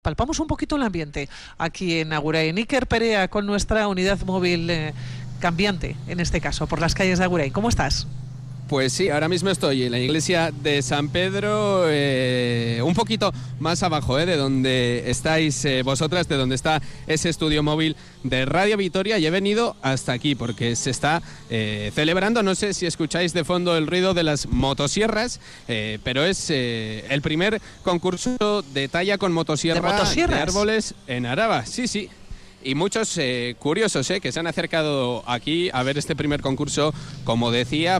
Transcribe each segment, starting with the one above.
Palpamos un poquito el ambiente aquí en Agurain. Iker Perea con nuestra unidad móvil cambiante, en este caso, por las calles de Agurain. ¿Cómo estás? Pues sí, ahora mismo estoy en la iglesia de San Pedro, un poquito más abajo de donde estáis vosotras, de donde está ese estudio móvil de Radio Vitoria, y he venido hasta aquí porque se está celebrando, no sé si escucháis de fondo el ruido de las motosierras, pero es el primer concurso de talla con motosierra de árboles en Araba. Sí, sí. Y muchos curiosos que se han acercado aquí a ver este primer concurso, como decía,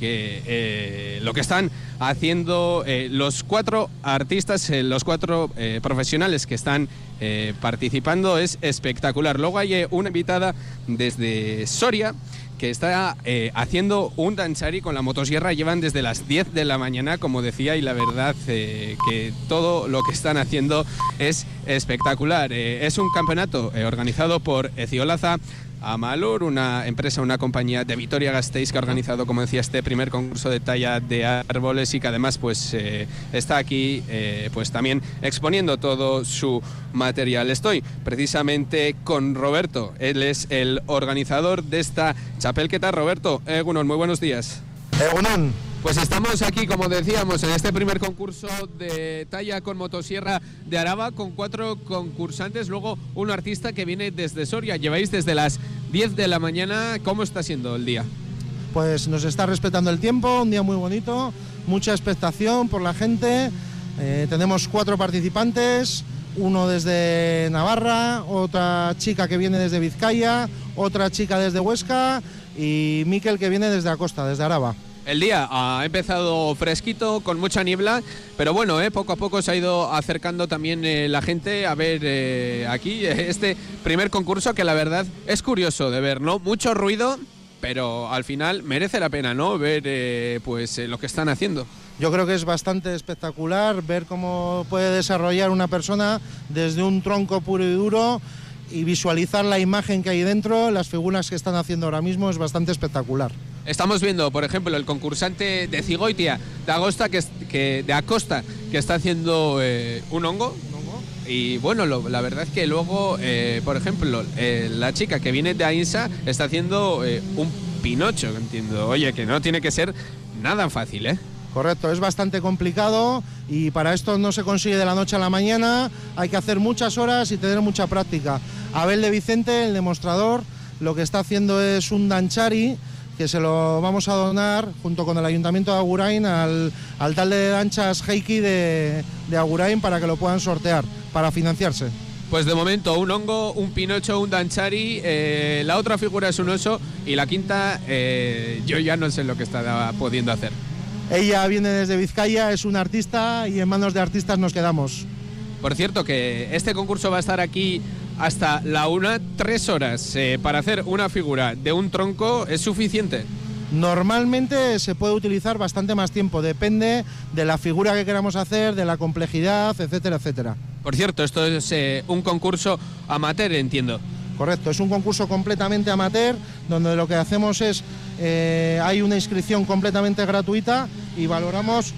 porque lo que están haciendo los cuatro artistas, los cuatro profesionales que están participando es espectacular. Luego hay una invitada desde Soria que está haciendo un danzari con la motosierra. Llevan desde las 10 de la mañana, como decía, y la verdad que todo lo que están haciendo es espectacular. Es un campeonato organizado por Eciolaza Amalur, una empresa, una compañía de Vitoria-Gasteiz que ha organizado, como decía, este primer concurso de talla de árboles y que además pues está aquí pues también exponiendo todo su material. Estoy precisamente con Roberto, él es el organizador de esta chapelqueta. Roberto, Egunon, muy buenos días. Egunon. Pues estamos aquí, como decíamos, en este primer concurso de talla con motosierra de Araba, con 4 concursantes, luego un artista que viene desde Soria. Lleváis desde las 10 de la mañana. ¿Cómo está siendo el día? Pues nos está respetando el tiempo, un día muy bonito, mucha expectación por la gente. Tenemos 4 participantes, uno desde Navarra, otra chica que viene desde Vizcaya, otra chica desde Huesca y Miquel que viene desde Acosta, desde Araba. El día ha empezado fresquito, con mucha niebla, pero bueno, poco a poco se ha ido acercando también la gente a ver aquí este primer concurso, que la verdad es curioso de ver, ¿no? Mucho ruido, pero al final merece la pena, ¿no? Ver pues lo que están haciendo. Yo creo que es bastante espectacular ver cómo puede desarrollar una persona desde un tronco puro y duro y visualizar la imagen que hay dentro, las figuras que están haciendo ahora mismo, es bastante espectacular. Estamos viendo, por ejemplo, el concursante de Cigoitia, de Acosta, que está haciendo un hongo. Y bueno, la verdad es que luego, por ejemplo, la chica que viene de Ainsa está haciendo un pinocho, entiendo. Oye, que no tiene que ser nada fácil, ¿eh? Correcto, es bastante complicado y para esto no se consigue de la noche a la mañana, hay que hacer muchas horas y tener mucha práctica. Abel de Vicente, el demostrador, lo que está haciendo es un danzari que se lo vamos a donar junto con el Ayuntamiento de Agurain al alcalde de danzas Heiki de Agurain para que lo puedan sortear, para financiarse. Pues de momento un hongo, un pinocho, un danzari, la otra figura es un oso y la quinta yo ya no sé lo que está pudiendo hacer. Ella viene desde Vizcaya, es una artista y en manos de artistas nos quedamos. Por cierto, que este concurso va a estar aquí hasta la 1, 3 horas. Para hacer una figura de un tronco es suficiente. Normalmente se puede utilizar bastante más tiempo, depende de la figura que queramos hacer, de la complejidad, etcétera, etcétera. Por cierto, esto es un concurso amateur, entiendo. Correcto, es un concurso completamente amateur, donde lo que hacemos es, hay una inscripción completamente gratuita y valoramos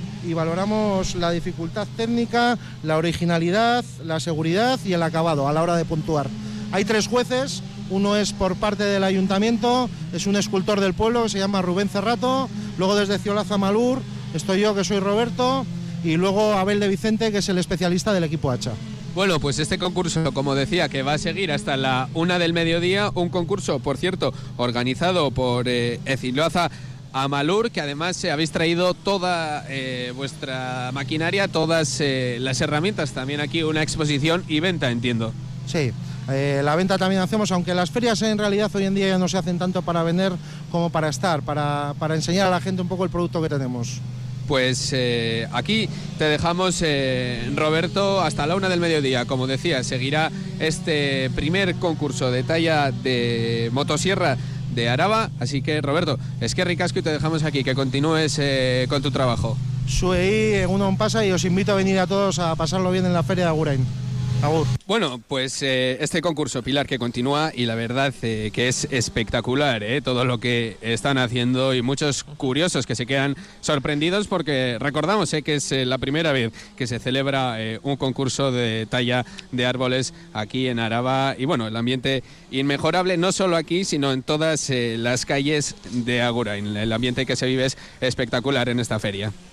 la dificultad técnica, la originalidad, la seguridad y el acabado a la hora de puntuar. Hay 3 jueces, uno es por parte del ayuntamiento, es un escultor del pueblo que se llama Rubén Cerrato, luego desde Eciolaza Amalur estoy yo, que soy Roberto, y luego Abel de Vicente, que es el especialista del equipo hacha. Bueno, pues este concurso, como decía, que va a seguir hasta la 1 del mediodía, un concurso, por cierto, organizado por Eciolaza Amalur, que además habéis traído toda vuestra maquinaria, todas las herramientas, también aquí una exposición y venta, entiendo. Sí, la venta también hacemos, aunque las ferias en realidad hoy en día ya no se hacen tanto para vender como para estar, para enseñar a la gente un poco el producto que tenemos. Pues aquí te dejamos, Roberto, hasta la 1 del mediodía. Como decía, seguirá este primer concurso de talla de motosierra de Araba. Así que, Roberto, es que ricasco y te dejamos aquí, que continúes con tu trabajo. Suei, uno pasa y os invito a venir a todos a pasarlo bien en la feria de Agurain. Agur. Bueno, pues este concurso, Pilar, que continúa y la verdad que es espectacular, todo lo que están haciendo y muchos curiosos que se quedan sorprendidos porque recordamos que es la primera vez que se celebra un concurso de talla de árboles aquí en Araba y bueno, el ambiente inmejorable no solo aquí sino en todas las calles de Agurain. El ambiente que se vive es espectacular en esta feria.